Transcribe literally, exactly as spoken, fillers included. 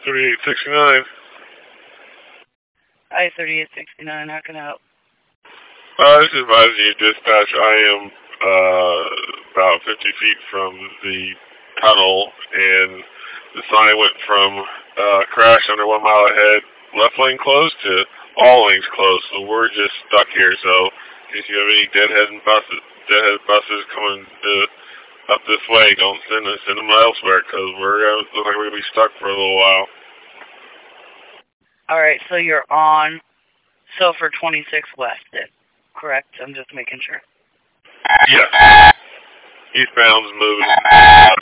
thirty-eight sixty-nine. I thirty-eight sixty-nine, how can I help? Uh, this is advising you, dispatch. I am uh, about fifty feet from the tunnel, and the sign went from uh, crash under one mile ahead, left lane closed, to all lanes closed. So we're just stuck here. So in case you have any deadhead buses, deadhead buses coming uh, up this way, don't send them, send them elsewhere, because we're gonna look like we're gonna be stuck for a little while. All right, so you're on Sulphur twenty-six West, then, correct? I'm just making sure. Yes. Eastbound's moving.